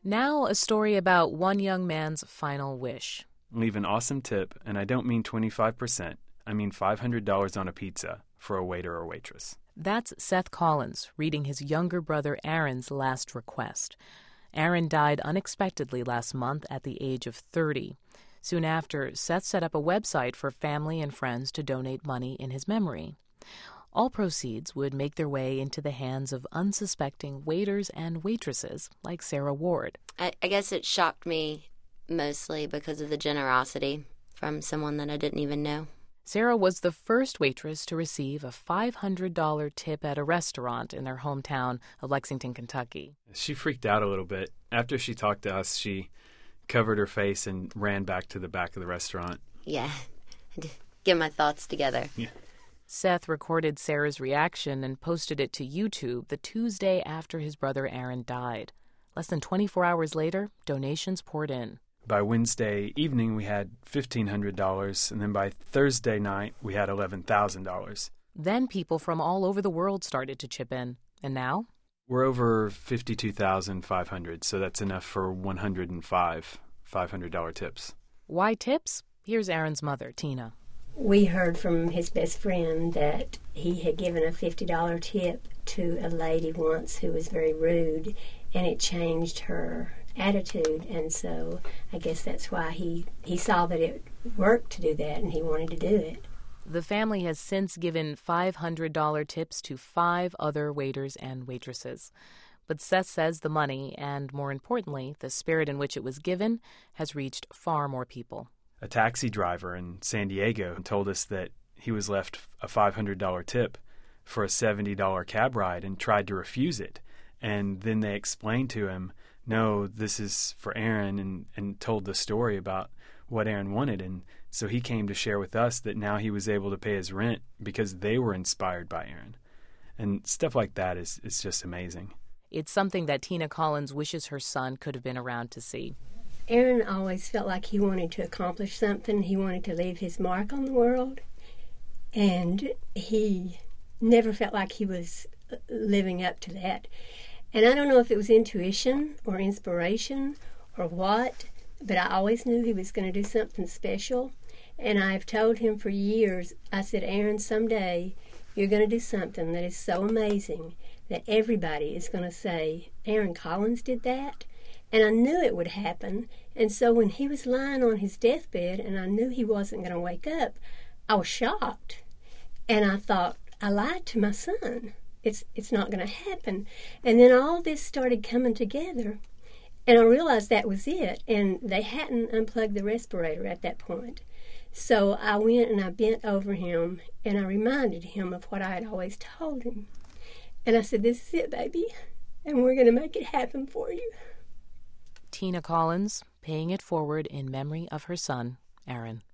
Now, a story about one young man's final wish. Leave an awesome tip, and I don't mean 25%. I mean $500 on a pizza for a waiter or waitress. That's Seth Collins reading his younger brother Aaron's last request. Aaron died unexpectedly last month at the age of 30. Soon after, Seth set up a website for family and friends to donate money in his memory. All proceeds would make their way into the hands of unsuspecting waiters and waitresses like Sarah Ward. I guess it shocked me mostly because of the generosity from someone that I didn't even know. Sarah was the first waitress to receive a $500 tip at a restaurant in their hometown of Lexington, Kentucky. She freaked out a little bit. After she talked to us, she covered her face and ran back to the back of the restaurant. Yeah, I had to get my thoughts together. Yeah. Seth recorded Sarah's reaction and posted it to YouTube the Tuesday after his brother Aaron died. Less than 24 hours later, donations poured in. By Wednesday evening, we had $1,500, and then by Thursday night, we had $11,000. Then people from all over the world started to chip in. And now? We're over $52,500, so that's enough for 105 $500 tips. Why tips? Here's Aaron's mother, Tina. We heard from his best friend that he had given a $50 tip to a lady once who was very rude, and it changed her attitude, and so I guess that's why he saw that it worked to do that, and he wanted to do it. The family has since given $500 tips to 5 other waiters and waitresses. But Seth says the money, and more importantly, the spirit in which it was given, has reached far more people. A taxi driver in San Diego told us that he was left a $500 tip for a $70 cab ride and tried to refuse it. And then they explained to him, no, this is for Aaron, and told the story about what Aaron wanted. And so he came to share with us that now he was able to pay his rent because they were inspired by Aaron. And stuff like that is just amazing. It's something that Tina Collins wishes her son could have been around to see. Aaron always felt like he wanted to accomplish something. He wanted to leave his mark on the world. And he never felt like he was living up to that. And I don't know if it was intuition or inspiration or what, but I always knew he was going to do something special. And I've told him for years, I said, Aaron, someday you're going to do something that is so amazing that everybody is going to say, Aaron Collins did that. And I knew it would happen. And so when he was lying on his deathbed and I knew he wasn't going to wake up, I was shocked. And I thought, I lied to my son. It's not going to happen. And then all this started coming together, and I realized that was it, and they hadn't unplugged the respirator at that point. So I went and I bent over him, and I reminded him of what I had always told him. And I said, this is it, baby, and we're going to make it happen for you. Tina Collins, paying it forward in memory of her son, Aaron.